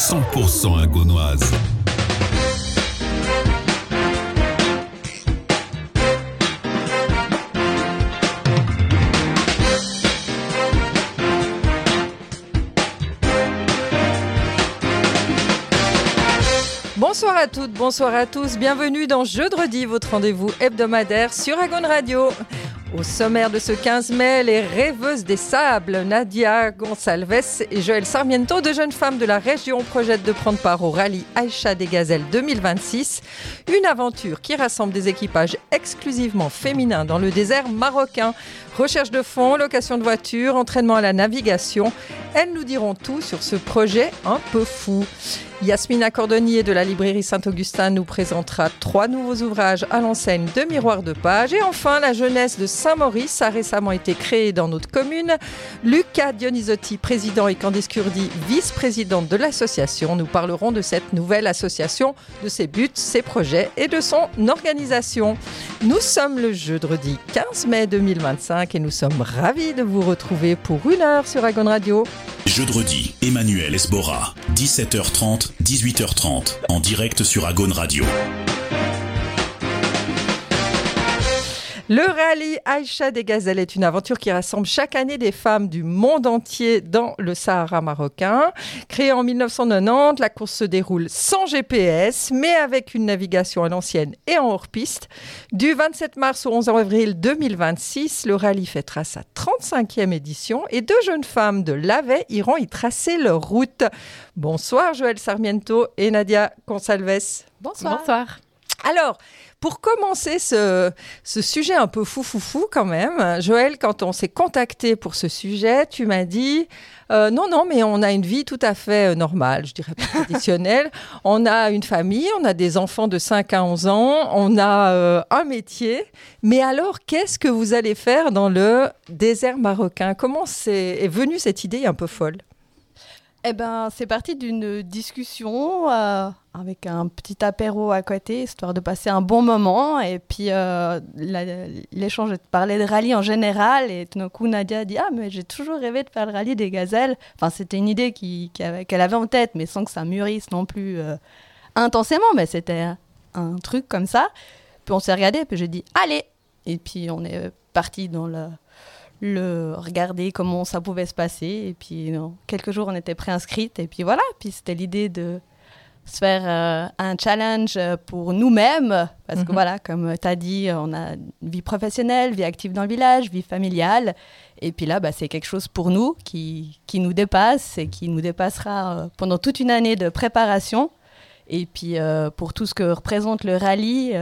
100% agonoise. Bonsoir à toutes, bonsoir à tous, bienvenue dans Jeudi, votre rendez-vous hebdomadaire sur Agon Radio. Au sommaire de ce 15 mai, les rêveuses des sables, Nadia Gonçalves et Joël Sarmiento, deux jeunes femmes de la région, projettent de prendre part au rallye Aïcha des Gazelles 2026. Une aventure qui rassemble des équipages exclusivement féminins dans le désert marocain. Recherche de fonds, location de voitures, entraînement à la navigation. Elles nous diront tout sur ce projet un peu fou. Yasmina Cordonnier de la librairie Saint-Augustin nous présentera 3 nouveaux ouvrages à l'enseigne de Miroir de Page. Et enfin, la jeunesse de Saint-Maurice a récemment été créée dans notre commune. Lucas Dionisotti, président, et Candice Kurdi, vice-présidente de l'association, nous parleront de cette nouvelle association, de ses buts, ses projets et de son organisation. Nous sommes le jeudi 15 mai 2025 et nous sommes ravis de vous retrouver pour 1 heure sur Agon Radio. Jeudi, Emmanuel Esbora, 17h30, 18h30, en direct sur Agon Radio. Le rallye Aïcha des Gazelles est une aventure qui rassemble chaque année des femmes du monde entier dans le Sahara marocain. Créée en 1990, la course se déroule sans GPS, mais avec une navigation à l'ancienne et en hors-piste. Du 27 mars au 11 avril 2026, le rallye fêtera sa 35e édition et 2 jeunes femmes de Lavey iront y tracer leur route. Bonsoir Joël Sarmiento et Nadia Gonçalves. Bonsoir. Alors, pour commencer ce sujet un peu fou quand même, Joël, quand on s'est contacté pour ce sujet, tu m'as dit non, mais on a une vie tout à fait normale, je dirais pas traditionnelle. On a une famille, on a des enfants de 5 à 11 ans, on a un métier. Mais alors, qu'est-ce que vous allez faire dans le désert marocain ? Comment est venue cette idée un peu folle ? Eh ben, c'est parti d'une discussion avec un petit apéro à côté, histoire de passer un bon moment. Et puis, l'échange parlait de rallye en général. Et tout d'un coup, Nadia a dit « Ah, mais j'ai toujours rêvé de faire le rallye des gazelles. » Enfin, c'était une idée qu'elle avait en tête, mais sans que ça mûrisse non plus intensément. Mais c'était un truc comme ça. Puis on s'est regardé, puis j'ai dit « Allez !» Et puis, on est parti dans le regarder comment ça pouvait se passer. Et puis, quelques jours, on était préinscrites. Et puis voilà, puis c'était l'idée de se faire un challenge pour nous-mêmes. Parce que voilà, comme tu as dit, on a une vie professionnelle, vie active dans le village, vie familiale. Et puis là, c'est quelque chose pour nous qui nous dépasse et qui nous dépassera pendant toute une année de préparation. Et puis, pour tout ce que représente le rallye,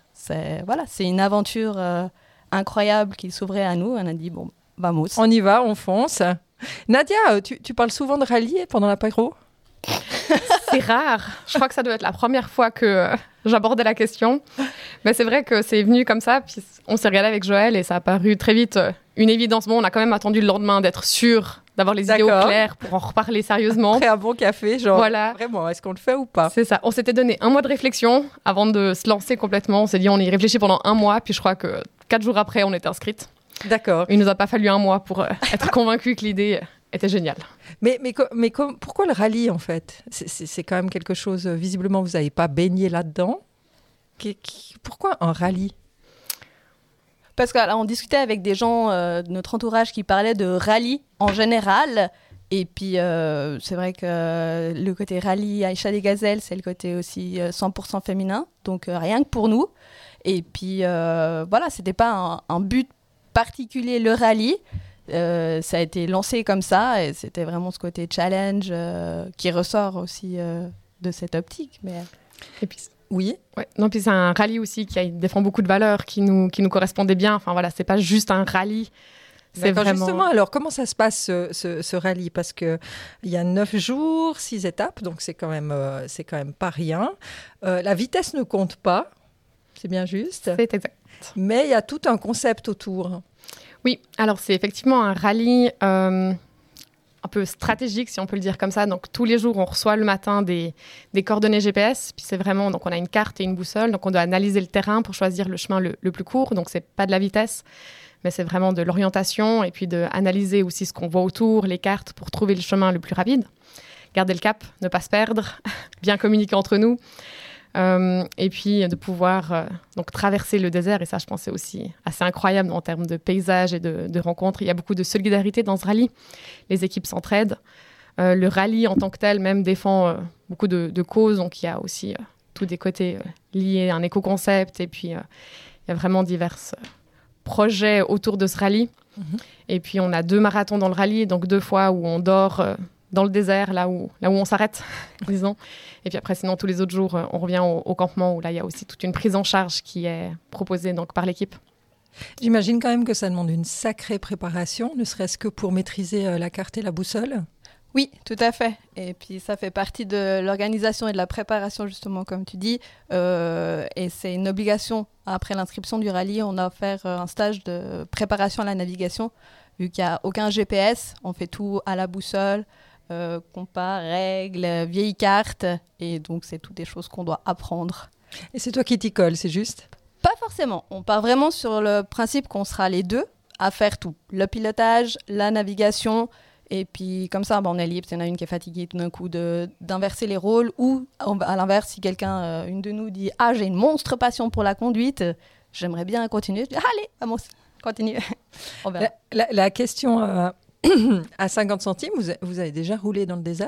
c'est une aventure incroyable qui s'ouvrait à nous. On a dit, bon, vamos. On y va, on fonce. Nadia, tu parles souvent de rallye pendant l'apéro ? C'est rare. Je crois que ça doit être la première fois que j'abordais la question. Mais c'est vrai que c'est venu comme ça. Puis on s'est regardé avec Joël et ça a paru très vite une évidence. Bon, on a quand même attendu le lendemain d'être sûr, d'avoir les idées au clair pour en reparler sérieusement. Après un bon café, genre, voilà. Vraiment, est-ce qu'on le fait ou pas ? C'est ça. On s'était donné 1 mois de réflexion avant de se lancer complètement. On s'est dit, on y réfléchit pendant 1 mois. Puis je crois que 4 jours après, on était inscrites. D'accord. Il nous a pas fallu 1 mois pour être convaincus que l'idée était géniale. Mais pourquoi le rallye, en fait ? C'est quand même quelque chose, visiblement, vous n'avez pas baigné là-dedans. Pourquoi un rallye ? Parce qu'on discutait avec des gens de notre entourage qui parlaient de rallye en général. Et puis, c'est vrai que le côté rallye Aïcha des Gazelles, c'est le côté aussi 100% féminin. Donc, rien que pour nous. Et puis, voilà, ce n'était pas un but particulier, le rallye. Ça a été lancé comme ça. Et c'était vraiment ce côté challenge qui ressort aussi de cette optique. Mais... Et puis, oui. Ouais. Non, puis c'est un rallye aussi qui défend beaucoup de valeurs qui nous correspondaient bien. Enfin, voilà, c'est pas juste un rallye. C'est vraiment... Justement, alors, comment ça se passe, ce rallye ? Parce qu'il y a 9 jours, 6 étapes, donc c'est quand même pas rien. La vitesse ne compte pas, c'est bien juste. C'est exact. Mais il y a tout un concept autour. Oui, alors c'est effectivement un rallye un peu stratégique, si on peut le dire comme ça. Donc, tous les jours, on reçoit le matin des coordonnées GPS. Puis c'est vraiment, donc on a une carte et une boussole. Donc, on doit analyser le terrain pour choisir le chemin le plus court. Donc, c'est pas de la vitesse, mais c'est vraiment de l'orientation et puis d'analyser aussi ce qu'on voit autour, les cartes, pour trouver le chemin le plus rapide. garder le cap, ne pas se perdre, bien communiquer entre nous. Et puis de pouvoir donc traverser le désert. Et ça, je pense, c'est aussi assez incroyable en termes de paysage et de rencontres. Il y a beaucoup de solidarité dans ce rallye. Les équipes s'entraident. Le rallye en tant que tel même défend beaucoup de causes. Donc il y a aussi tous des côtés liés à un éco-concept. Et puis il y a vraiment divers projets autour de ce rallye. Et puis on a 2 marathons dans le rallye, donc 2 fois où on dort dans le désert, là où on s'arrête, disons. Et puis après, sinon, tous les autres jours, on revient au campement où là, il y a aussi toute une prise en charge qui est proposée donc, par l'équipe. J'imagine quand même que ça demande une sacrée préparation, ne serait-ce que pour maîtriser la carte et la boussole. Oui, tout à fait. Et puis ça fait partie de l'organisation et de la préparation, justement, comme tu dis. Et c'est une obligation. Après l'inscription du rallye, on a offert un stage de préparation à la navigation. Vu qu'il n'y a aucun GPS, on fait tout à la boussole. Compas, règles, vieilles cartes, et donc c'est toutes des choses qu'on doit apprendre. Et c'est toi qui t'y colle, c'est juste ? Pas forcément, on part vraiment sur le principe qu'on sera les 2 à faire tout, le pilotage, la navigation, et puis comme ça on est libre, s'il y en a une qui est fatiguée tout d'un coup d'inverser les rôles, ou à l'inverse, si quelqu'un, une de nous dit « Ah, j'ai une monstre passion pour la conduite, j'aimerais bien continuer », je dis « Allez, vamos, continue ». La question... À 50 centimes, vous avez déjà roulé dans le désert ?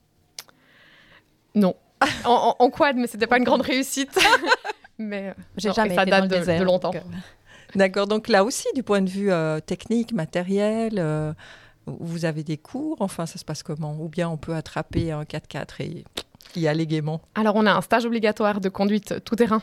Non. en quad, mais c'était pas une grande réussite. Mais j'ai jamais ça été date dans le désert, de longtemps. D'accord, donc là aussi, du point de vue technique, matériel, vous avez des cours, enfin ça se passe comment ? Ou bien on peut attraper un 4x4 et y aller gaiement ? Alors on a un stage obligatoire de conduite tout-terrain,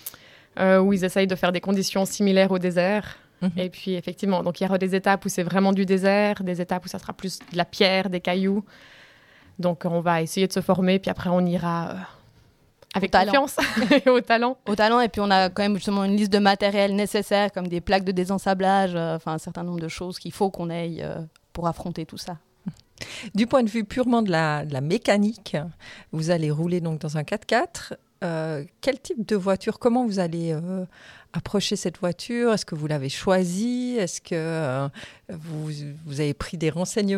où ils essayent de faire des conditions similaires au désert. Et puis, effectivement, donc il y aura des étapes où c'est vraiment du désert, des étapes où ça sera plus de la pierre, des cailloux. Donc, on va essayer de se former, puis après, on ira avec confiance et au talent. Au talent, et puis on a quand même justement une liste de matériel nécessaire, comme des plaques de désensablage, un certain nombre de choses qu'il faut qu'on aille pour affronter tout ça. Du point de vue purement de la mécanique, vous allez rouler donc dans un 4x4. Quel type de voiture ? Comment vous allez approcher cette voiture ? Est-ce que vous l'avez choisie ? Est-ce que vous avez pris des renseignements ?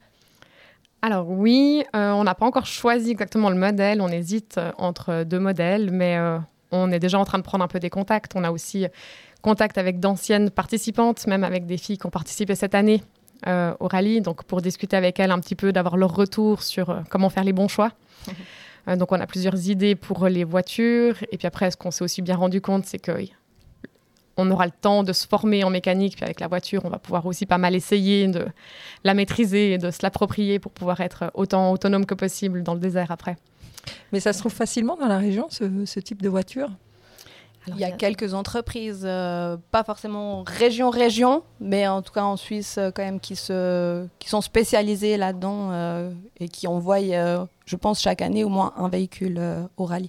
Alors oui, on n'a pas encore choisi exactement le modèle. On hésite entre 2 modèles, mais on est déjà en train de prendre un peu des contacts. On a aussi contact avec d'anciennes participantes, même avec des filles qui ont participé cette année au rallye, donc pour discuter avec elles un petit peu, d'avoir leur retour sur comment faire les bons choix. Donc, on a plusieurs idées pour les voitures. Et puis après, ce qu'on s'est aussi bien rendu compte, c'est qu'on aura le temps de se former en mécanique. Puis avec la voiture, on va pouvoir aussi pas mal essayer de la maîtriser et de se l'approprier pour pouvoir être autant autonome que possible dans le désert après. Mais ça se trouve facilement dans la région, ce type de voiture ? Alors, il y a quelques entreprises, pas forcément région, mais en tout cas en Suisse quand même, qui sont spécialisées là-dedans et qui envoient, je pense, chaque année au moins un véhicule au rallye.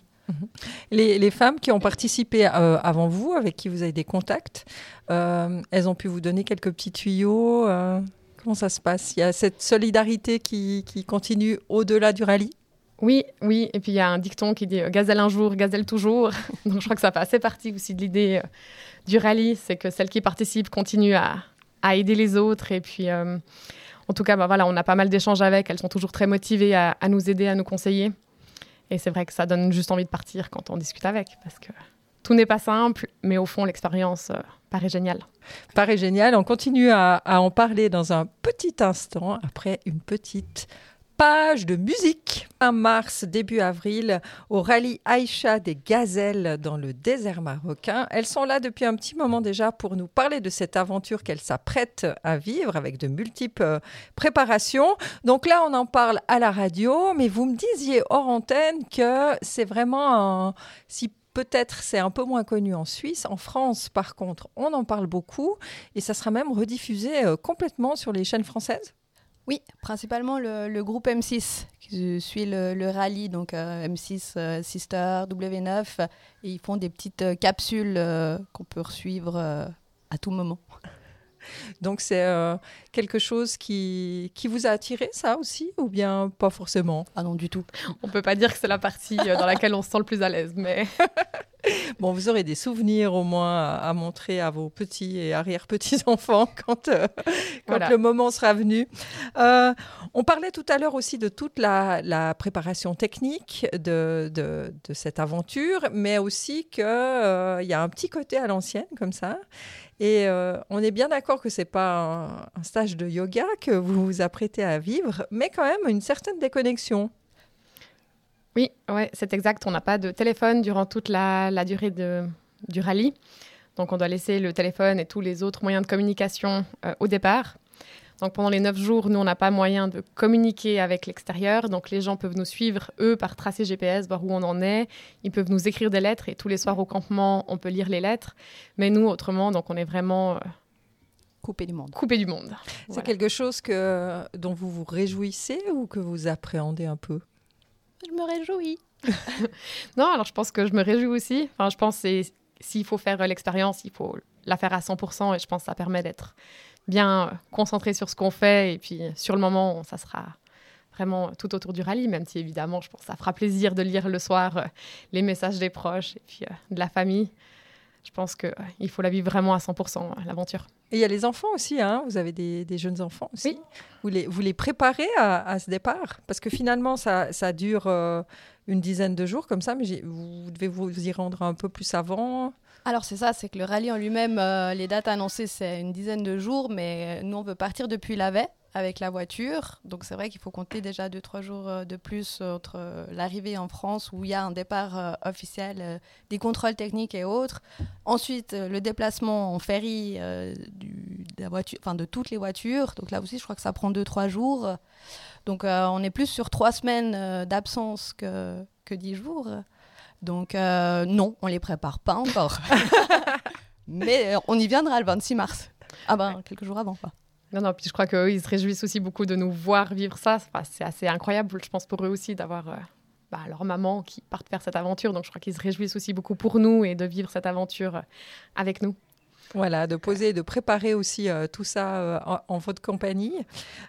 Les femmes qui ont participé avant vous, avec qui vous avez des contacts, elles ont pu vous donner quelques petits tuyaux. Comment ça se passe ? Il y a cette solidarité qui continue au-delà du rallye ? Oui, et puis il y a un dicton qui dit « gazelle un jour, gazelle toujours ». Donc je crois que ça fait assez partie aussi de l'idée du rallye, c'est que celles qui participent continuent à aider les autres. Et puis, en tout cas, voilà, on a pas mal d'échanges avec, elles sont toujours très motivées à nous aider, à nous conseiller. Et c'est vrai que ça donne juste envie de partir quand on discute avec, parce que tout n'est pas simple, mais au fond, l'expérience paraît géniale. Paraît génial, on continue à en parler dans un petit instant, après une petite page de musique. Fin mars, début avril, au rallye Aïcha des gazelles dans le désert marocain. Elles sont là depuis un petit moment déjà pour nous parler de cette aventure qu'elles s'apprêtent à vivre avec de multiples préparations. Donc là, on en parle à la radio, mais vous me disiez hors antenne que c'est vraiment si peut-être c'est un peu moins connu en Suisse. En France, par contre, on en parle beaucoup et ça sera même rediffusé complètement sur les chaînes françaises. Oui, principalement le groupe M6 qui suit le rallye, donc M6, Sister, W9, et ils font des petites capsules qu'on peut suivre à tout moment. Donc c'est quelque chose qui vous a attiré, ça aussi, ou bien pas forcément ? Ah non, du tout. On ne peut pas dire que c'est la partie dans laquelle on se sent le plus à l'aise, mais... Bon, vous aurez des souvenirs au moins à montrer à vos petits et arrière-petits-enfants quand Voilà. le moment sera venu. On parlait tout à l'heure aussi de toute la préparation technique de cette aventure, mais aussi qu'il y a un petit côté à l'ancienne comme ça. Et on est bien d'accord que ce n'est pas un stage de yoga que vous vous apprêtez à vivre, mais quand même une certaine déconnexion. Oui, ouais, c'est exact. On n'a pas de téléphone durant toute la durée du rallye. Donc, on doit laisser le téléphone et tous les autres moyens de communication au départ. Donc, pendant les 9 jours, nous, on n'a pas moyen de communiquer avec l'extérieur. Donc, les gens peuvent nous suivre, eux, par tracé GPS, voir où on en est. Ils peuvent nous écrire des lettres et tous les soirs au campement, on peut lire les lettres. Mais nous, autrement, donc, on est vraiment Coupé du monde. coupé du monde. C'est Voilà. quelque chose dont vous vous réjouissez ou que vous appréhendez un peu? Je me réjouis. Non, alors je pense que je me réjouis aussi. Enfin, je pense que s'il faut faire l'expérience, il faut la faire à 100%. Et je pense que ça permet d'être bien concentré sur ce qu'on fait. Et puis, sur le moment, ça sera vraiment tout autour du rallye, même si, évidemment, je pense que ça fera plaisir de lire le soir les messages des proches et puis de la famille. Je pense qu'il faut la vivre vraiment à 100%, l'aventure. Et il y a les enfants aussi, hein. Vous avez des jeunes enfants aussi. Oui. Vous les préparez à ce départ? Parce que finalement, ça dure une dizaine de jours comme ça, mais vous devez vous y rendre un peu plus avant. Alors c'est ça, c'est que le rallye en lui-même, les dates annoncées, c'est une dizaine de jours, mais nous, on veut partir depuis la veille avec la voiture. Donc c'est vrai qu'il faut compter déjà 2-3 jours de plus entre l'arrivée en France, où il y a un départ officiel, des contrôles techniques et autres. Ensuite, le déplacement en ferry de la voiture, enfin de toutes les voitures. Donc là aussi, je crois que ça prend 2-3 jours. Donc on est plus sur 3 semaines d'absence que 10 jours. Donc non, on les prépare pas encore. Mais on y viendra le 26 mars. Ah ben, quelques jours avant, quoi. Non, puis je crois qu'eux, ils se réjouissent aussi beaucoup de nous voir vivre ça. Enfin, c'est assez incroyable, je pense, pour eux aussi d'avoir leur maman qui partent faire cette aventure. Donc je crois qu'ils se réjouissent aussi beaucoup pour nous et de vivre cette aventure avec nous. Voilà, de poser, de préparer aussi tout ça en votre compagnie.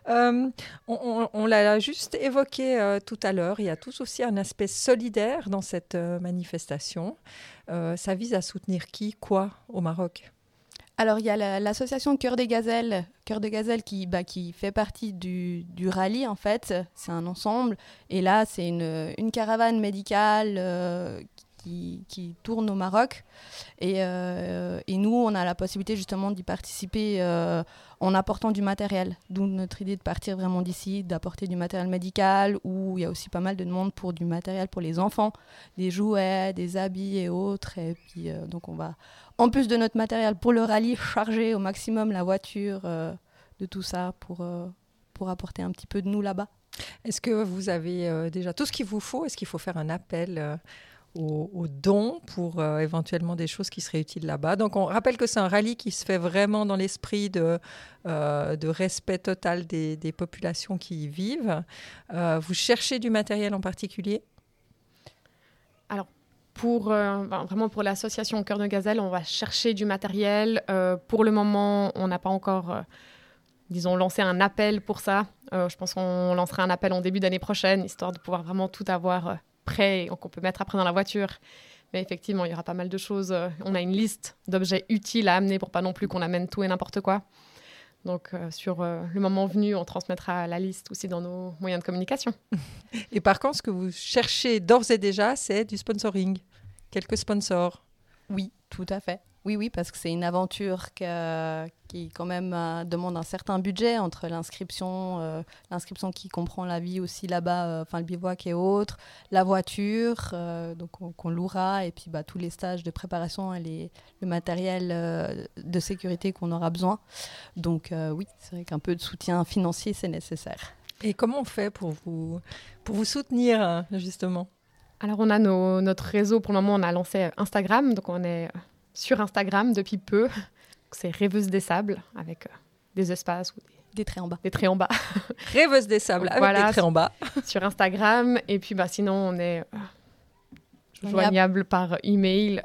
On l'a juste évoqué tout à l'heure, il y a tout aussi un aspect solidaire dans cette manifestation. Ça vise à soutenir qui, quoi au Maroc? Alors, il y a l'association Cœur des Gazelles qui fait partie du rallye, en fait. C'est un ensemble. Et là, c'est une caravane médicale qui tourne au Maroc. Et nous, on a la possibilité justement d'y participer en apportant du matériel. D'où notre idée de partir vraiment d'ici, d'apporter du matériel médical, où il y a aussi pas mal de demandes pour du matériel pour les enfants, des jouets, des habits et autres. Et puis, donc, on va, en plus de notre matériel pour le rallye, charger au maximum la voiture de tout ça pour apporter un petit peu de nous là-bas. Est-ce que vous avez déjà tout ce qu'il vous faut? Est-ce qu'il faut faire un appel aux dons pour éventuellement des choses qui seraient utiles là-bas? Donc on rappelle que c'est un rallye qui se fait vraiment dans l'esprit de respect total des populations qui y vivent. Vous cherchez du matériel en particulier? Alors, vraiment pour l'association Cœur de Gazelle, on va chercher du matériel. Pour le moment, on n'a pas encore, lancé un appel pour ça. Je pense qu'on lancera un appel en début d'année prochaine, histoire de pouvoir vraiment tout avoir prêt et qu'on peut mettre après dans la voiture. Mais effectivement, il y aura pas mal de choses. On a une liste d'objets utiles à amener pour pas non plus qu'on amène tout et n'importe quoi. Donc, sur le moment venu, on transmettra la liste aussi dans nos moyens de communication. Et par contre, ce que vous cherchez d'ores et déjà, c'est du sponsoring. Quelques sponsors. Oui, tout à fait. Oui, parce que c'est une aventure qui quand même demande un certain budget entre l'inscription qui comprend la vie aussi là-bas, le bivouac et autres, la voiture donc qu'on louera, et puis tous les stages de préparation et le matériel de sécurité qu'on aura besoin. Donc oui, c'est vrai qu'un peu de soutien financier, c'est nécessaire. Et comment on fait pour vous soutenir, justement? Alors, on a notre réseau. Pour le moment, on a lancé Instagram. Donc, on est sur Instagram depuis peu. C'est Rêveuse des Sables, avec des espaces ou des traits en bas. Des traits en bas. Rêveuse des Sables, avec voilà, des traits en bas. Sur Instagram. Et puis, sinon, on est joignable par email,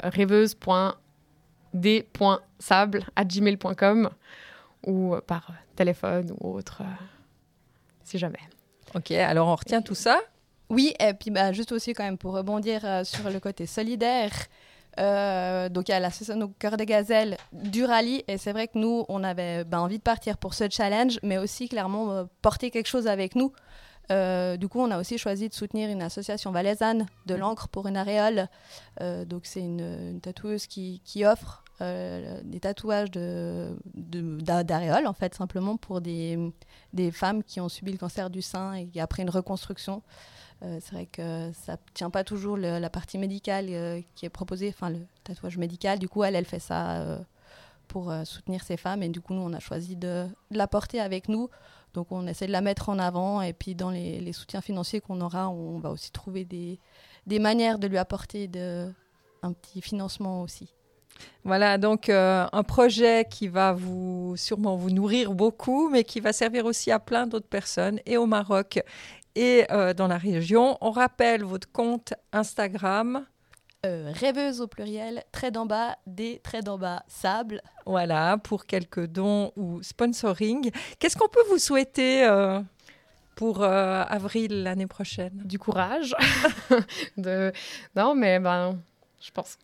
rêveuse.d.sable@gmail.com ou par téléphone ou autre, si jamais. Ok, alors on retient tout ça. Oui, et puis juste aussi quand même pour rebondir sur le côté solidaire, Donc il y a l'association Cœur des Gazelles du rallye, et c'est vrai que nous on avait envie de partir pour ce challenge, mais aussi clairement porter quelque chose avec nous. Du coup on a aussi choisi de soutenir une association valaisanne de l'encre pour une aréole. Donc c'est une tatoueuse qui offre des tatouages d'aréoles en fait, simplement pour des femmes qui ont subi le cancer du sein et après une reconstruction. C'est vrai que ça ne tient pas toujours la partie médicale qui est proposée, enfin le tatouage médical. Du coup, elle fait ça pour soutenir ces femmes. Et du coup, nous, on a choisi de la porter avec nous. Donc, on essaie de la mettre en avant. Et puis, dans les soutiens financiers qu'on aura, on va aussi trouver des manières de lui apporter un petit financement aussi. Voilà, donc un projet qui va sûrement vous nourrir beaucoup, mais qui va servir aussi à plein d'autres personnes, et au Maroc et dans la région. On rappelle votre compte Instagram. Rêveuse au pluriel, trait d'en bas, sable. Voilà, pour quelques dons ou sponsoring. Qu'est-ce qu'on peut vous souhaiter pour avril l'année prochaine? Du courage. Non, mais je pense.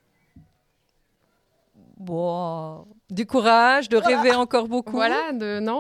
Bon, du courage, de rêver encore beaucoup. Voilà,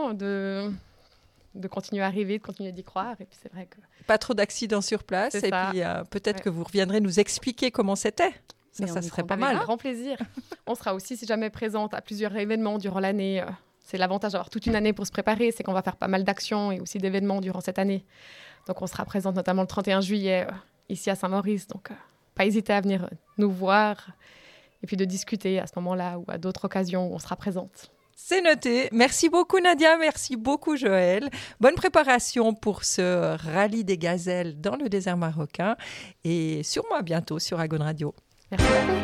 de continuer à rêver, de continuer d'y croire. Et puis c'est vrai que... Pas trop d'accidents sur place. C'est et ça. Puis peut-être que vous reviendrez nous expliquer comment c'était. Ça serait pas mal. Avec grand plaisir. On sera aussi, si jamais, présente à plusieurs événements durant l'année. C'est l'avantage d'avoir toute une année pour se préparer. C'est qu'on va faire pas mal d'actions et aussi d'événements durant cette année. Donc on sera présente notamment le 31 juillet ici à Saint-Maurice. Donc pas hésiter à venir nous voir et puis de discuter à ce moment-là ou à d'autres occasions où on sera présente. C'est noté. Merci beaucoup Nadia, merci beaucoup Joël. Bonne préparation pour ce rallye des gazelles dans le désert marocain et sûrement à bientôt sur Agon Radio. Merci beaucoup.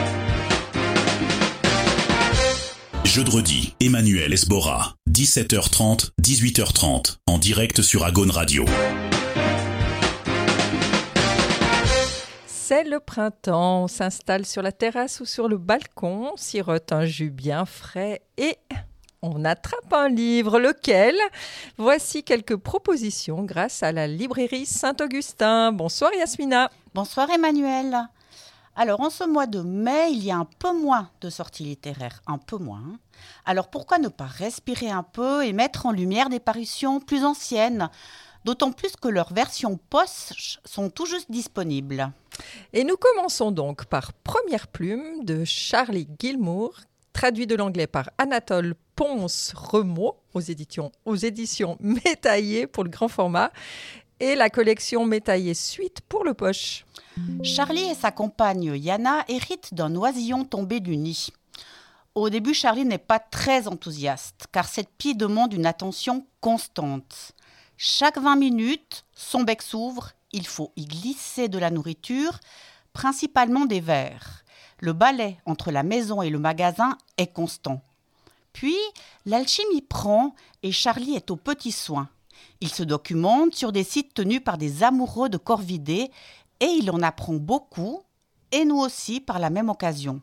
Jeudi, Emmanuel Esbora, 17h30, 18h30, en direct sur Agon Radio. C'est le printemps, on s'installe sur la terrasse ou sur le balcon, on sirote un jus bien frais et on attrape un livre. Lequel? Voici quelques propositions grâce à la librairie Saint-Augustin. Bonsoir Yasmina. Bonsoir Emmanuel. Alors en ce mois de mai, il y a un peu moins de sorties littéraires, un peu moins. Alors pourquoi ne pas respirer un peu et mettre en lumière des parutions plus anciennes, d'autant plus que leurs versions poche sont tout juste disponibles. Et nous commençons donc par Première plume de Charlie Gilmour, traduit de l'anglais par Anatole Ponce-Remaud aux éditions Métaillé pour le grand format et la collection Métaillé Suite pour le poche. Charlie et sa compagne Yana héritent d'un oisillon tombé du nid. Au début, Charlie n'est pas très enthousiaste car cette pie demande une attention constante. Chaque 20 minutes, son bec s'ouvre, il faut y glisser de la nourriture, principalement des vers. Le balai entre la maison et le magasin est constant. Puis, l'alchimie prend et Charlie est aux petits soins. Il se documente sur des sites tenus par des amoureux de corvidés et il en apprend beaucoup, et nous aussi par la même occasion.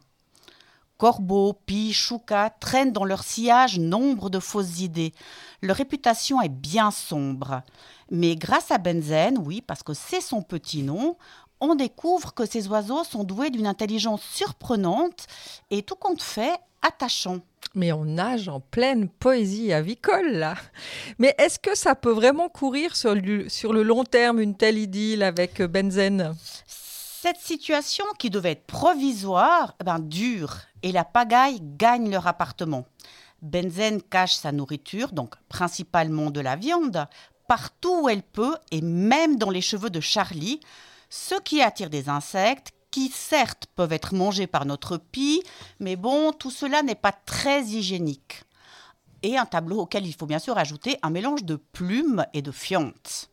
Corbeaux, pies, choucas traînent dans leur sillage nombre de fausses idées. Leur réputation est bien sombre. Mais grâce à Benzen, oui, parce que c'est son petit nom, on découvre que ces oiseaux sont doués d'une intelligence surprenante et tout compte fait, attachant. Mais on nage en pleine poésie avicole, là. Mais est-ce que ça peut vraiment courir sur le long terme, une telle idylle avec Benzen ? Cette situation, qui devait être provisoire, dure, et la pagaille gagne leur appartement. Benzen cache sa nourriture, donc principalement de la viande, partout où elle peut, et même dans les cheveux de Charlie, ce qui attire des insectes, qui certes peuvent être mangés par notre pie, mais bon, tout cela n'est pas très hygiénique. Et un tableau auquel il faut bien sûr ajouter un mélange de plumes et de fientes.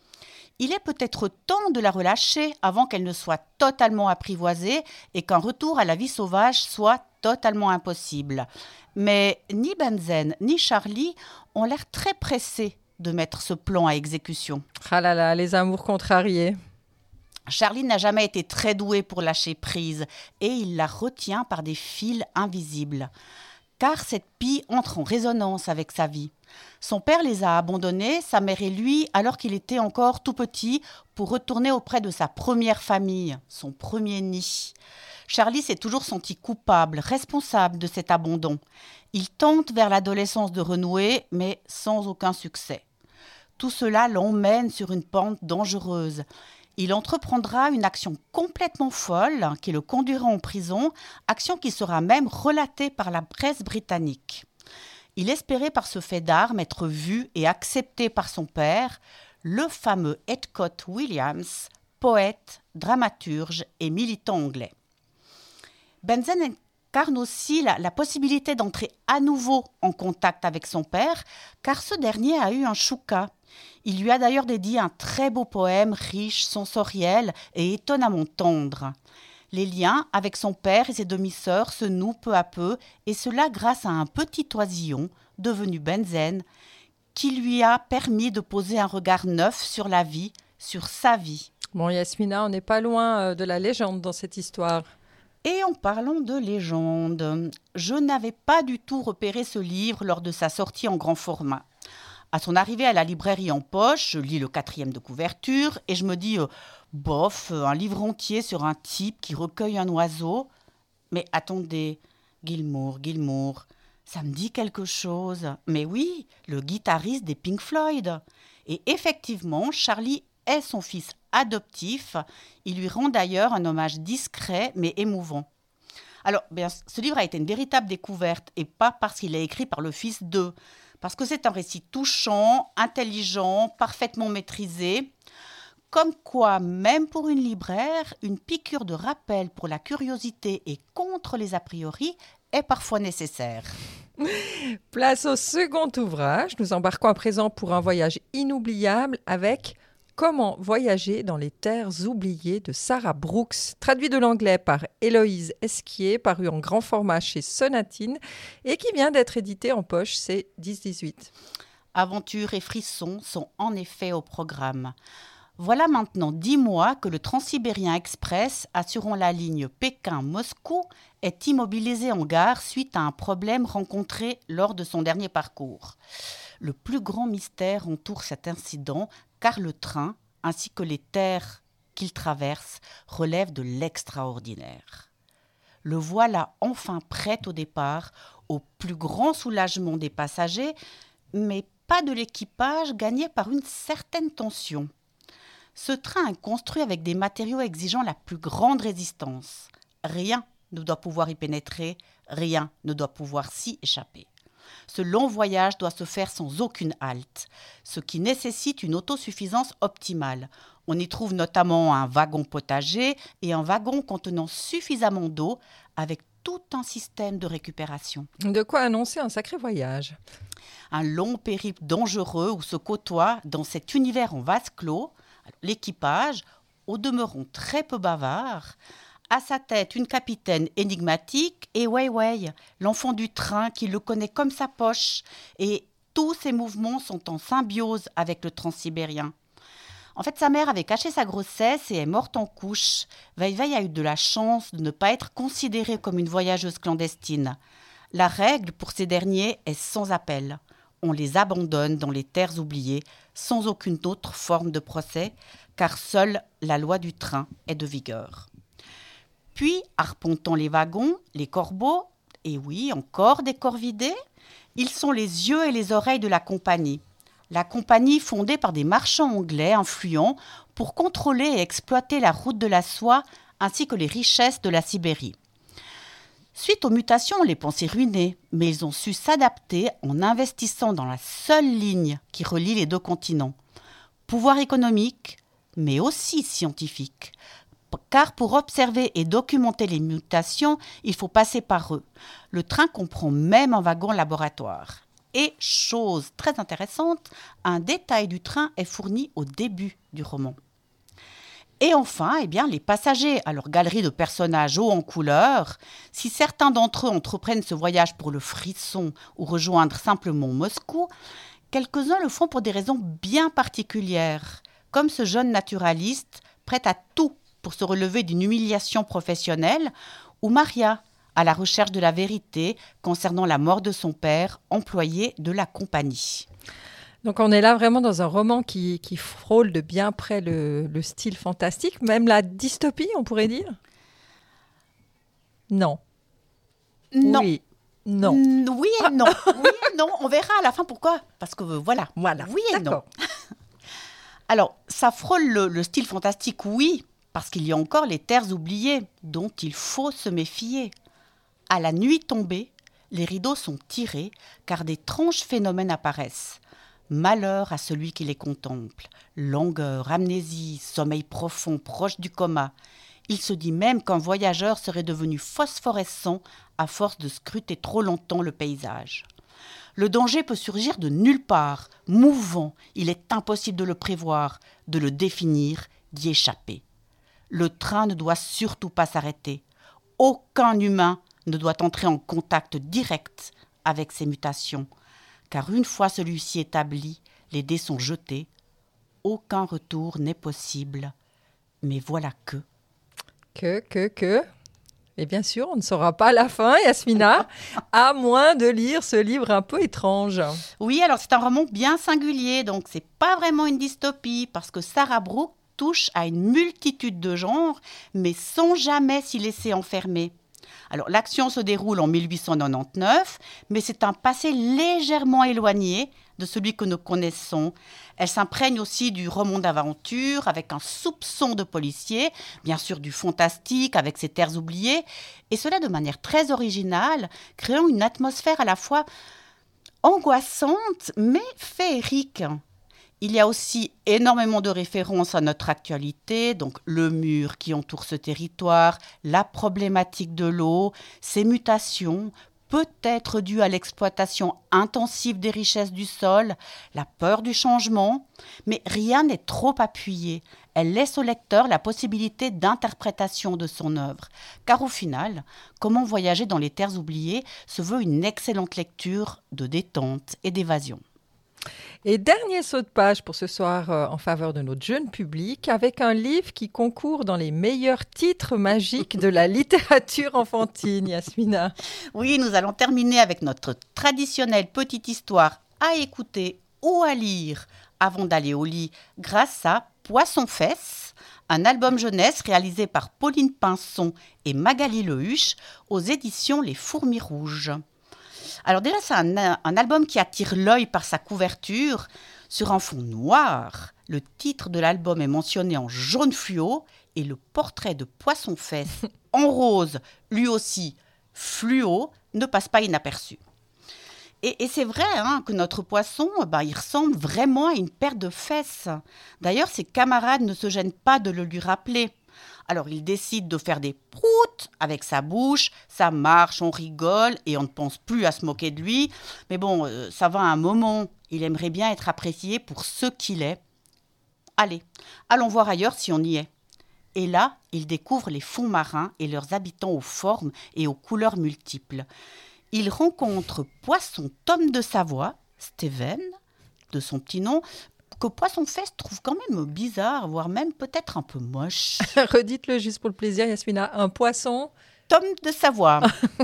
Il est peut-être temps de la relâcher avant qu'elle ne soit totalement apprivoisée et qu'un retour à la vie sauvage soit totalement impossible. Mais ni Benzen ni Charlie ont l'air très pressés de mettre ce plan à exécution. Ah là là, les amours contrariés. Charlie n'a jamais été très doué pour lâcher prise et il la retient par des fils invisibles. car cette pie entre en résonance avec sa vie. Son père les a abandonnés, sa mère et lui, alors qu'il était encore tout petit, pour retourner auprès de sa première famille, son premier nid. Charlie s'est toujours senti coupable, responsable de cet abandon. Il tente vers l'adolescence de renouer, mais sans aucun succès. Tout cela l'emmène sur une pente dangereuse. Il entreprendra une action complètement folle qui le conduira en prison, action qui sera même relatée par la presse britannique. Il espérait par ce fait d'armes être vu et accepté par son père, le fameux Heathcote Williams, poète, dramaturge et militant anglais. Benzen incarne aussi la possibilité d'entrer à nouveau en contact avec son père, car ce dernier a eu un chouka. Il lui a d'ailleurs dédié un très beau poème riche, sensoriel et étonnamment tendre. Les liens avec son père et ses demi-sœurs se nouent peu à peu, et cela grâce à un petit oisillon, devenu Benzen, qui lui a permis de poser un regard neuf sur la vie, sur sa vie. Bon, Yasmina, on n'est pas loin de la légende dans cette histoire. Et en parlant de légende, je n'avais pas du tout repéré ce livre lors de sa sortie en grand format. À son arrivée à la librairie en poche, je lis le 4e de couverture et je me dis bof, un livre entier sur un type qui recueille un oiseau. Mais attendez, Gilmour, ça me dit quelque chose. Mais oui, le guitariste des Pink Floyd. Et effectivement, Charlie est son fils adoptif. Il lui rend d'ailleurs un hommage discret mais émouvant. Alors, ce livre a été une véritable découverte et pas parce qu'il est écrit par le fils d'eux. Parce que c'est un récit touchant, intelligent, parfaitement maîtrisé. Comme quoi, même pour une libraire, une piqûre de rappel pour la curiosité et contre les a priori est parfois nécessaire. Place au second ouvrage. Nous embarquons à présent pour un voyage inoubliable avec Comment voyager dans les terres oubliées de Sarah Brooks, traduit de l'anglais par Héloïse Esquier, paru en grand format chez Sonatine et qui vient d'être édité en poche, c'est 10-18. Aventure et frissons sont en effet au programme. Voilà maintenant 10 mois que le Transsibérien Express, assurant la ligne Pékin-Moscou, est immobilisé en gare suite à un problème rencontré lors de son dernier parcours. Le plus grand mystère entoure cet incident, car le train, ainsi que les terres qu'il traverse, relèvent de l'extraordinaire. Le voilà enfin prêt au départ, au plus grand soulagement des passagers, mais pas de l'équipage gagné par une certaine tension. Ce train est construit avec des matériaux exigeant la plus grande résistance. Rien ne doit pouvoir y pénétrer, rien ne doit pouvoir s'y échapper. Ce long voyage doit se faire sans aucune halte, ce qui nécessite une autosuffisance optimale. On y trouve notamment un wagon potager et un wagon contenant suffisamment d'eau avec tout un système de récupération. De quoi annoncer un sacré voyage. Un long périple dangereux où se côtoient, dans cet univers en vase clos, l'équipage, au demeurant très peu bavard, à sa tête une capitaine énigmatique et Wei Wei, l'enfant du train qui le connaît comme sa poche, et tous ses mouvements sont en symbiose avec le transsibérien. En fait, sa mère avait caché sa grossesse et est morte en couche. Wei Wei a eu de la chance de ne pas être considérée comme une voyageuse clandestine. La règle pour ces derniers est sans appel. On les abandonne dans les terres oubliées, sans aucune autre forme de procès, car seule la loi du train est de vigueur. Puis, arpentant les wagons, les corbeaux, et oui, encore des corvidés, ils sont les yeux et les oreilles de la compagnie. La compagnie fondée par des marchands anglais influents pour contrôler et exploiter la route de la soie ainsi que les richesses de la Sibérie. Suite aux mutations, on les pensait ruinés, mais ils ont su s'adapter en investissant dans la seule ligne qui relie les deux continents. Pouvoir économique, mais aussi scientifique. Car pour observer et documenter les mutations, il faut passer par eux. Le train comprend même un wagon laboratoire. Et, chose très intéressante, un détail du train est fourni au début du roman. Et enfin, les passagers à leur galerie de personnages hauts en couleur, si certains d'entre eux entreprennent ce voyage pour le frisson ou rejoindre simplement Moscou, quelques-uns le font pour des raisons bien particulières, comme ce jeune naturaliste prêt à tout pour se relever d'une humiliation professionnelle, ou Maria, à la recherche de la vérité concernant la mort de son père, employé de la compagnie. Donc on est là vraiment dans un roman qui frôle de bien près le style fantastique, même la dystopie, on pourrait dire? Non. Non. Oui. Non. Oui et non. Oui et non. On verra à la fin pourquoi. Parce que voilà. Oui et non. Alors, ça frôle le style fantastique, oui, parce qu'il y a encore les terres oubliées, dont il faut se méfier. À la nuit tombée, les rideaux sont tirés, car d'étranges phénomènes apparaissent. Malheur à celui qui les contemple. Langueur, amnésie, sommeil profond, proche du coma. Il se dit même qu'un voyageur serait devenu phosphorescent à force de scruter trop longtemps le paysage. Le danger peut surgir de nulle part, mouvant, il est impossible de le prévoir, de le définir, d'y échapper. Le train ne doit surtout pas s'arrêter. Aucun humain ne doit entrer en contact direct avec ces mutations, car une fois celui-ci établi, les dés sont jetés, aucun retour n'est possible. Mais voilà que... Et bien sûr, on ne saura pas la fin, Yasmina, à moins de lire ce livre un peu étrange. Oui, alors c'est un roman bien singulier, donc c'est pas vraiment une dystopie, parce que Sarah Brooke touche à une multitude de genres, mais sans jamais s'y laisser enfermer. Alors, l'action se déroule en 1899, mais c'est un passé légèrement éloigné de celui que nous connaissons. Elle s'imprègne aussi du roman d'aventure avec un soupçon de policier, bien sûr du fantastique avec ses terres oubliées, et cela de manière très originale, créant une atmosphère à la fois angoissante mais féerique. Il y a aussi énormément de références à notre actualité, donc le mur qui entoure ce territoire, la problématique de l'eau, ses mutations, peut-être dues à l'exploitation intensive des richesses du sol, la peur du changement, mais rien n'est trop appuyé. Elle laisse au lecteur la possibilité d'interprétation de son œuvre, car au final, Comment voyager dans les terres oubliées se veut une excellente lecture de détente et d'évasion. Et dernier saut de page pour ce soir en faveur de notre jeune public, avec un livre qui concourt dans les meilleurs titres magiques de la littérature enfantine, Yasmina. Oui, nous allons terminer avec notre traditionnelle petite histoire à écouter ou à lire avant d'aller au lit grâce à Poisson-Fesse, un album jeunesse réalisé par Pauline Pinson et Magali Lehuche aux éditions Les Fourmis Rouges. Alors déjà, c'est un album qui attire l'œil par sa couverture. Sur un fond noir, le titre de l'album est mentionné en jaune fluo et le portrait de Poisson-Fesse en rose, lui aussi fluo, ne passe pas inaperçu. Et c'est vrai que notre poisson, il ressemble vraiment à une paire de fesses. D'ailleurs, ses camarades ne se gênent pas de le lui rappeler. Alors, il décide de faire des proutes avec sa bouche, ça marche, on rigole et on ne pense plus à se moquer de lui. Mais bon, ça va à un moment, il aimerait bien être apprécié pour ce qu'il est. Allez, allons voir ailleurs si on y est. Et là, il découvre les fonds marins et leurs habitants aux formes et aux couleurs multiples. Il rencontre Poisson Tom de Savoie, Steven, de son petit nom, que Poisson-Fesse trouve quand même bizarre, voire même peut-être un peu moche. Redites-le juste pour le plaisir, Yasmina. Un poisson Tom de Savoie.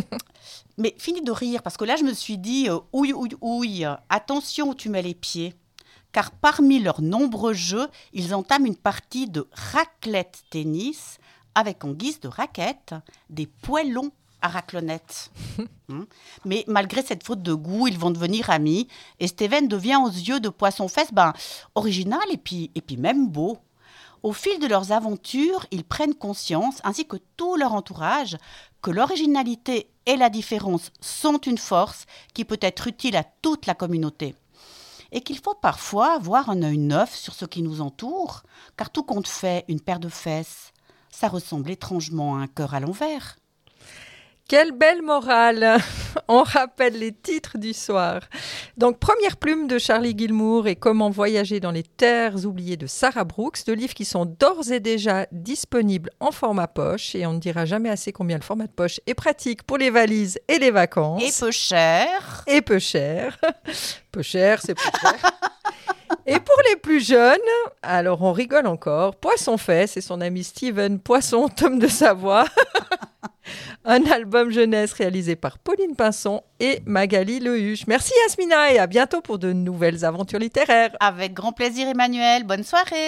Mais fini de rire, parce que là, je me suis dit, ouille, attention où tu mets les pieds. Car parmi leurs nombreux jeux, ils entament une partie de raclette tennis, avec en guise de raquette des poêlons à raclonnette. Mais malgré cette faute de goût, ils vont devenir amis et Steven devient aux yeux de Poisson-Fesse original et puis même beau. Au fil de leurs aventures, ils prennent conscience, ainsi que tout leur entourage, que l'originalité et la différence sont une force qui peut être utile à toute la communauté. Et qu'il faut parfois avoir un œil neuf sur ce qui nous entoure, car tout compte fait, une paire de fesses, ça ressemble étrangement à un cœur à l'envers. Quelle belle morale! On rappelle les titres du soir. Donc, Première plume de Charlie Gilmour et Comment voyager dans les terres oubliées de Sarah Brooks, deux livres qui sont d'ores et déjà disponibles en format poche. Et on ne dira jamais assez combien le format de poche est pratique pour les valises et les vacances. Et peu cher. Et peu cher. Peu cher, c'est peu cher. Et pour les plus jeunes, alors on rigole encore, Poisson-Fesse et son ami Steven Poisson, Tom de Savoie. Un album jeunesse réalisé par Pauline Pinson et Magali Lehuche. Merci Yasmina et à bientôt pour de nouvelles aventures littéraires. Avec grand plaisir, Emmanuel. Bonne soirée.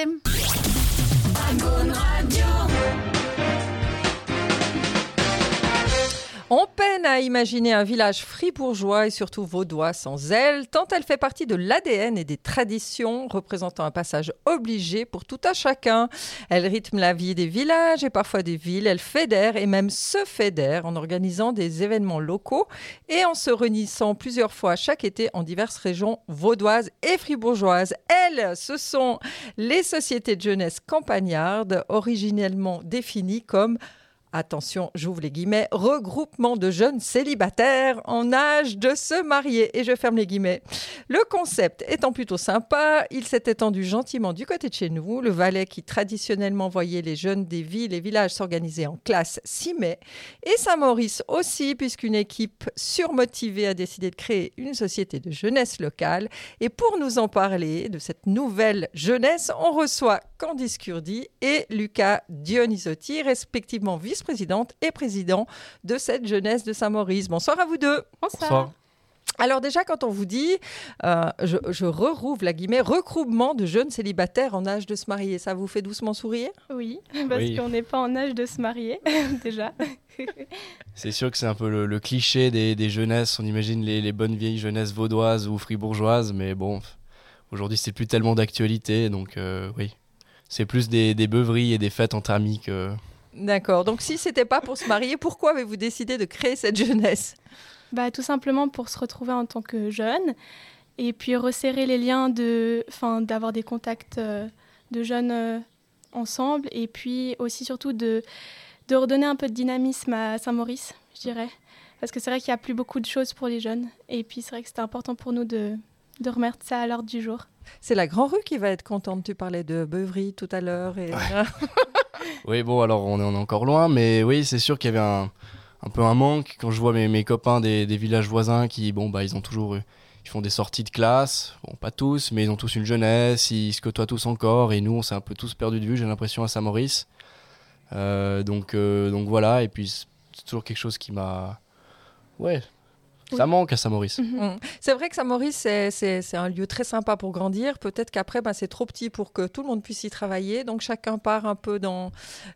On peine à imaginer un village fribourgeois et surtout vaudois sans elle, tant elle fait partie de l'ADN et des traditions, représentant un passage obligé pour tout un chacun. Elle rythme la vie des villages et parfois des villes. Elle fédère et même se fédère en organisant des événements locaux et en se réunissant plusieurs fois chaque été en diverses régions vaudoises et fribourgeoises. Elles, ce sont les sociétés de jeunesse campagnardes, originellement définies comme... Attention, j'ouvre les guillemets, regroupement de jeunes célibataires en âge de se marier. Et je ferme les guillemets. Le concept étant plutôt sympa, il s'est étendu gentiment du côté de chez nous. Le Valais qui traditionnellement voyait les jeunes des villes et villages s'organiser en classe s'y met. Et Saint-Maurice aussi, puisqu'une équipe surmotivée a décidé de créer une société de jeunesse locale. Et pour nous en parler de cette nouvelle jeunesse, on reçoit Candice Curdi et Lucas Dionisotti, respectivement vice-présidente et président de cette jeunesse de Saint-Maurice. Bonsoir à vous deux. Bonsoir. Alors déjà, quand on vous dit, je rouvre la guillemets, regroupement de jeunes célibataires en âge de se marier, ça vous fait doucement sourire ? Oui, parce qu'on n'est pas en âge de se marier, déjà. C'est sûr que c'est un peu le cliché des jeunesses. On imagine les bonnes vieilles jeunesses vaudoises ou fribourgeoises, mais bon, aujourd'hui, c'est plus tellement d'actualité, donc oui. C'est plus des beuveries et des fêtes entre amis que... D'accord. Donc, si ce n'était pas pour se marier, pourquoi avez-vous décidé de créer cette jeunesse ? Tout simplement pour se retrouver en tant que jeune et puis resserrer les liens, d'avoir des contacts de jeunes ensemble et puis aussi surtout de redonner un peu de dynamisme à Saint-Maurice, je dirais. Parce que c'est vrai qu'il n'y a plus beaucoup de choses pour les jeunes et puis c'est vrai que c'était important pour nous de remettre ça à l'ordre du jour. C'est la Grand Rue qui va être contente. Tu parlais de beuverie tout à l'heure. Et... Ouais. Oui, bon, alors on est encore loin, mais oui, c'est sûr qu'il y avait un peu un manque. Quand je vois mes copains des villages voisins qui, ils ont toujours... Ils font des sorties de classe, bon, pas tous, mais ils ont tous une jeunesse, ils se côtoient tous encore, et nous, on s'est un peu tous perdus de vue, j'ai l'impression, à Saint-Maurice. Donc voilà, et puis c'est toujours quelque chose qui m'a... Ouais... Ça manque à Saint-Maurice. C'est vrai que Saint-Maurice, c'est un lieu très sympa pour grandir. Peut-être qu'après, c'est trop petit pour que tout le monde puisse y travailler. Donc, chacun part un peu dans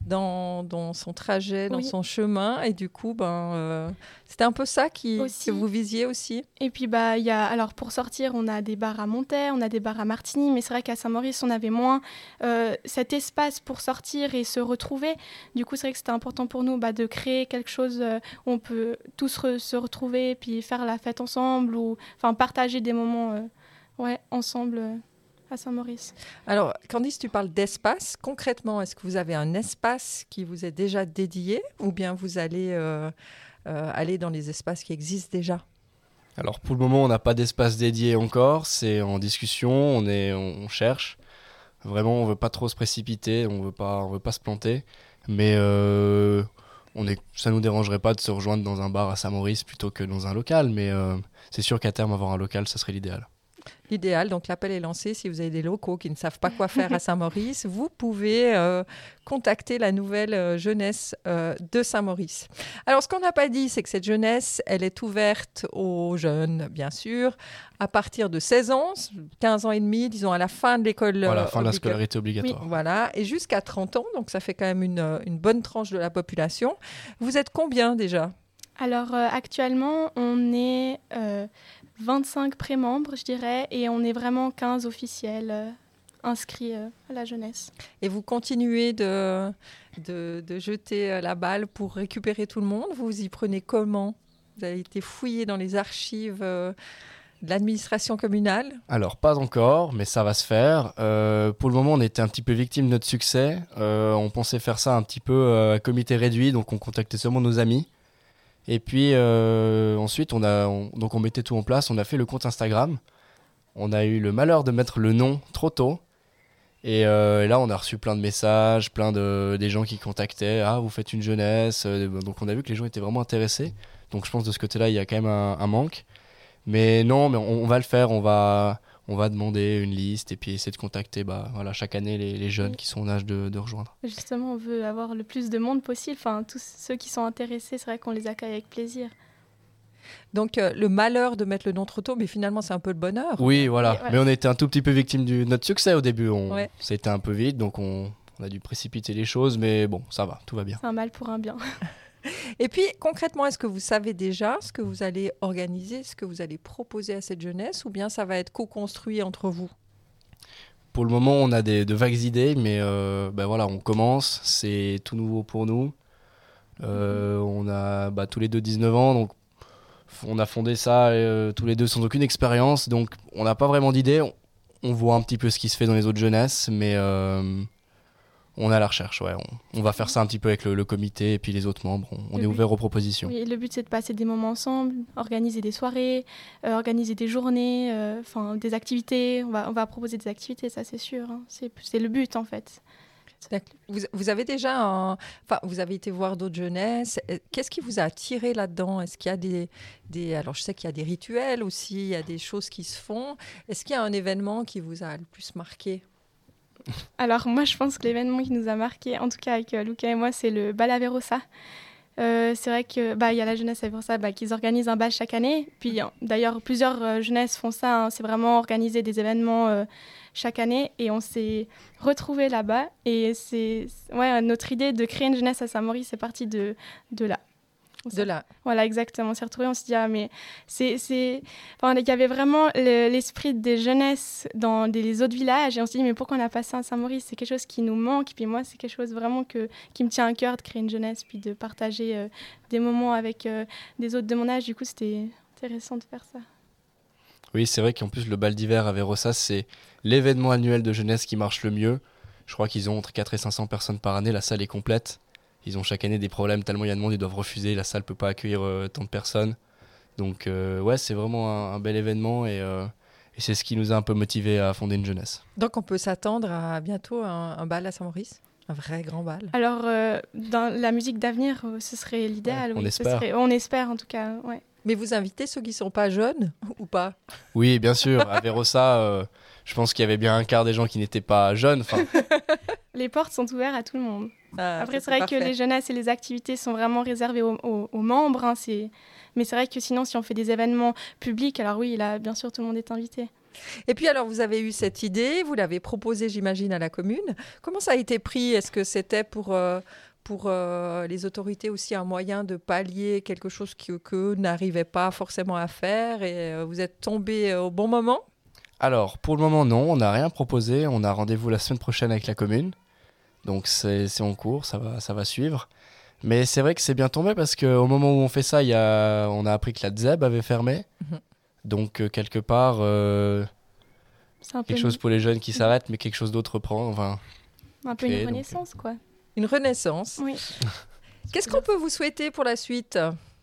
son trajet, dans son chemin. Et du coup, c'était un peu ça que vous visiez aussi. Et puis, alors, pour sortir, on a des bars à Montaix, on a des bars à Martigny. Mais c'est vrai qu'à Saint-Maurice, on avait moins cet espace pour sortir et se retrouver. Du coup, c'est vrai que c'était important pour nous de créer quelque chose où on peut tous se retrouver puis faire la fête ensemble ou partager des moments ensemble à Saint-Maurice. Alors, Candice, tu parles d'espace. Concrètement, est-ce que vous avez un espace qui vous est déjà dédié ou bien vous allez aller dans les espaces qui existent déjà ? Alors, pour le moment, on n'a pas d'espace dédié encore. C'est en discussion, on cherche. Vraiment, on ne veut pas trop se précipiter, on veut pas se planter. Mais... ça ne nous dérangerait pas de se rejoindre dans un bar à Saint-Maurice plutôt que dans un local, mais c'est sûr qu'à terme, avoir un local, ça serait l'idéal. L'idéal, donc l'appel est lancé. Si vous avez des locaux qui ne savent pas quoi faire à Saint-Maurice, vous pouvez contacter la nouvelle jeunesse de Saint-Maurice. Alors, ce qu'on n'a pas dit, c'est que cette jeunesse, elle est ouverte aux jeunes, bien sûr, à partir de 16 ans, 15 ans et demi, disons à la fin de l'école. Voilà, fin de la scolarité obligatoire. Oui, voilà, et jusqu'à 30 ans, donc ça fait quand même une bonne tranche de la population. Vous êtes combien déjà ? Alors, actuellement, on est 25 pré-membres, je dirais, et on est vraiment 15 officiels inscrits à la jeunesse. Et vous continuez de jeter la balle pour récupérer tout le monde ? Vous y prenez comment ? Vous avez été fouillé dans les archives de l'administration communale ? Alors, pas encore, mais ça va se faire. Pour le moment, on était un petit peu victime de notre succès. On pensait faire ça un petit peu à comité réduit, donc on contactait seulement nos amis. Et puis ensuite, on mettait tout en place. On a fait le compte Instagram. On a eu le malheur de mettre le nom trop tôt. Et là, on a reçu plein de messages, des gens qui contactaient. Ah, vous faites une jeunesse. Donc, on a vu que les gens étaient vraiment intéressés. Donc, je pense de ce côté-là, il y a quand même un manque. Mais non, mais on va le faire. On va on va demander une liste et puis essayer de contacter chaque année les jeunes qui sont en âge de rejoindre. Justement, on veut avoir le plus de monde possible. Enfin, tous ceux qui sont intéressés, c'est vrai qu'on les accueille avec plaisir. Donc, le malheur de mettre le nom trop tôt, mais finalement, c'est un peu le bonheur. Oui, voilà. Mais on a été un tout petit peu victime de notre succès au début. Ça a été un peu vite, donc on a dû précipiter les choses, mais bon, ça va, tout va bien. C'est un mal pour un bien. Et puis, concrètement, est-ce que vous savez déjà ce que vous allez organiser, ce que vous allez proposer à cette jeunesse, ou bien ça va être co-construit entre vous ? Pour le moment, on a de vagues idées, mais on commence, c'est tout nouveau pour nous. On a tous les deux 19 ans, donc on a fondé ça tous les deux sans aucune expérience, donc on n'a pas vraiment d'idée. On voit un petit peu ce qui se fait dans les autres jeunesses, mais on est à la recherche. Ouais. On va faire ça un petit peu avec le comité et puis les autres membres. On est ouvert aux propositions. Oui, le but, c'est de passer des moments ensemble, organiser des soirées, organiser des journées, des activités. On va proposer des activités, ça c'est sûr. Hein. C'est le but en fait. Vous avez déjà vous avez été voir d'autres jeunesses. Qu'est-ce qui vous a attiré là-dedans ? Est-ce qu'il y a des alors je sais qu'il y a des rituels aussi, il y a des choses qui se font. Est-ce qu'il y a un événement qui vous a le plus marqué ? Alors moi, je pense que l'événement qui nous a marqué, en tout cas avec Luca et moi, c'est le bal Averossa. C'est vrai que il y a la jeunesse Averossa qu'ils organisent un bal chaque année. Puis d'ailleurs, plusieurs jeunesses font ça. Hein. C'est vraiment organiser des événements chaque année. Et on s'est retrouvés là-bas. Et notre idée de créer une jeunesse à Saint-Maurice, c'est parti de là. De là. Voilà, exactement. On s'est retrouvés, on s'est dit, mais il y avait vraiment l'esprit des jeunesses dans les autres villages. Et on s'est dit, mais pourquoi on n'a pas ça à Saint-Maurice ? C'est quelque chose qui nous manque. Et puis moi, c'est quelque chose vraiment qui me tient à cœur de créer une jeunesse, puis de partager des moments avec des autres de mon âge. Du coup, c'était intéressant de faire ça. Oui, c'est vrai qu'en plus, le bal d'hiver à Verossa, c'est l'événement annuel de jeunesse qui marche le mieux. Je crois qu'ils ont entre 400 et 500 personnes par année. La salle est complète. Ils ont chaque année des problèmes, tellement il y a de monde, ils doivent refuser, la salle ne peut pas accueillir tant de personnes. Donc c'est vraiment un bel événement et c'est ce qui nous a un peu motivés à fonder une jeunesse. Donc on peut s'attendre à bientôt un bal à Saint-Maurice ? Un vrai grand bal ? Alors, dans la musique d'avenir, ce serait l'idéal. On espère. On espère en tout cas, ouais. Mais vous invitez ceux qui ne sont pas jeunes ou pas ? Oui, bien sûr. À Verossa, je pense qu'il y avait bien un quart des gens qui n'étaient pas jeunes. Les portes sont ouvertes à tout le monde. Après, c'est vrai parfait. que les jeunesses et les activités sont vraiment réservées aux membres. Hein, mais c'est vrai que sinon, si on fait des événements publics, alors oui, là, bien sûr, tout le monde est invité. Et puis alors, vous avez eu cette idée, vous l'avez proposée, j'imagine, à la commune. Comment ça a été pris ? Est-ce que c'était pour les autorités aussi un moyen de pallier quelque chose qu'eux n'arrivaient pas forcément à faire et vous êtes tombé au bon moment ? Alors, pour le moment, non, on n'a rien proposé. On a rendez-vous la semaine prochaine avec la commune. Donc, c'est en cours, ça va suivre. Mais c'est vrai que c'est bien tombé parce qu'au moment où on fait ça, on a appris que la DZEB avait fermé. Mm-hmm. Donc, quelque part, c'est quelque chose pour les jeunes qui s'arrêtent, mais quelque chose d'autre reprend. Un peu une renaissance, quoi. Une renaissance. Oui. Qu'est-ce qu'on peut vous souhaiter pour la suite ?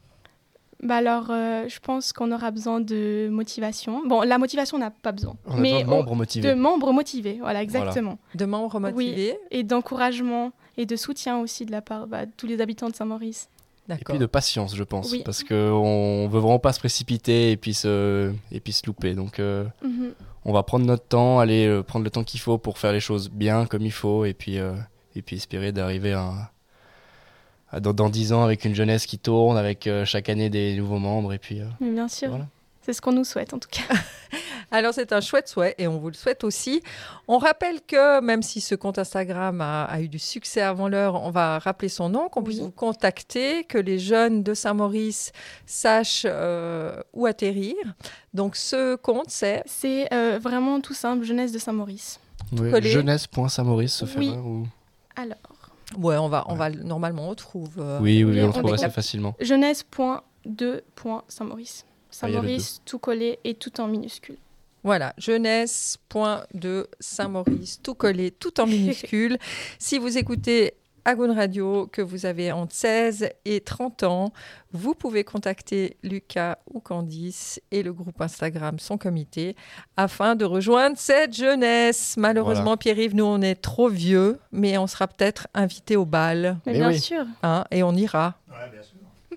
Je pense qu'on aura besoin de motivation. Bon, la motivation, on n'a pas besoin. On a besoin de membres motivés. De membres motivés, voilà, exactement. Voilà. De membres motivés. Oui, et d'encouragement et de soutien aussi de la part de tous les habitants de Saint-Maurice. D'accord. Et puis de patience, je pense, parce qu'on ne veut vraiment pas se précipiter et puis se louper. Donc, on va prendre notre temps, aller prendre le temps qu'il faut pour faire les choses bien, comme il faut, et puis espérer d'arriver dans 10 ans avec une jeunesse qui tourne, avec chaque année des nouveaux membres. Et puis, mais bien sûr, voilà. C'est ce qu'on nous souhaite en tout cas. Alors c'est un chouette souhait et on vous le souhaite aussi. On rappelle que même si ce compte Instagram a eu du succès avant l'heure, on va rappeler son nom, qu'on puisse vous contacter, que les jeunes de Saint-Maurice sachent où atterrir. Donc ce compte c'est vraiment tout simple, Jeunesse de Saint-Maurice. Oui, jeunesse.saint-maurice, sauf erreur ou... Alors... Ouais, on va normalement on trouve. Oui, on trouve assez facilement. Jeunesse.2.Saint-Maurice. Saint-Maurice, tout collé et tout en minuscule. Voilà, jeunesse.2Saint-Maurice, tout collé, tout en minuscule. Si vous écoutez Agon Radio, que vous avez entre 16 et 30 ans, vous pouvez contacter Lucas ou Candice et le groupe Instagram Son Comité afin de rejoindre cette jeunesse. Malheureusement, voilà. Pierre-Yves, nous, on est trop vieux, mais on sera peut-être invités au bal. Mais bien sûr. Et on ira. Ouais, bien sûr.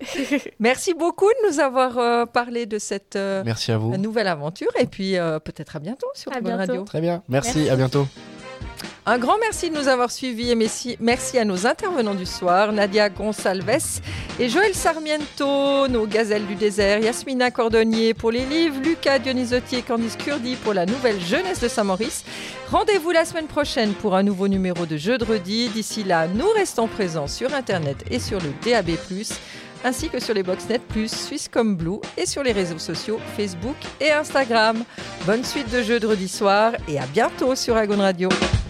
Merci beaucoup de nous avoir parlé de cette Merci à vous. nouvelle aventure et puis peut-être à bientôt sur Agon Radio. Très bien, merci, à bientôt. Un grand merci de nous avoir suivis et merci à nos intervenants du soir, Nadia Gonçalves et Joël Sarmiento, nos gazelles du désert, Yasmina Cordonnier pour les livres, Lucas Dionysotti et Candice Curdi pour la nouvelle jeunesse de Saint-Maurice. Rendez-vous la semaine prochaine pour un nouveau numéro de Jeudredi. D'ici là, nous restons présents sur Internet et sur le DAB+, ainsi que sur les Boxnet+, Swisscom Blue et sur les réseaux sociaux Facebook et Instagram. Bonne suite de Jeudredi soir et à bientôt sur Agon Radio.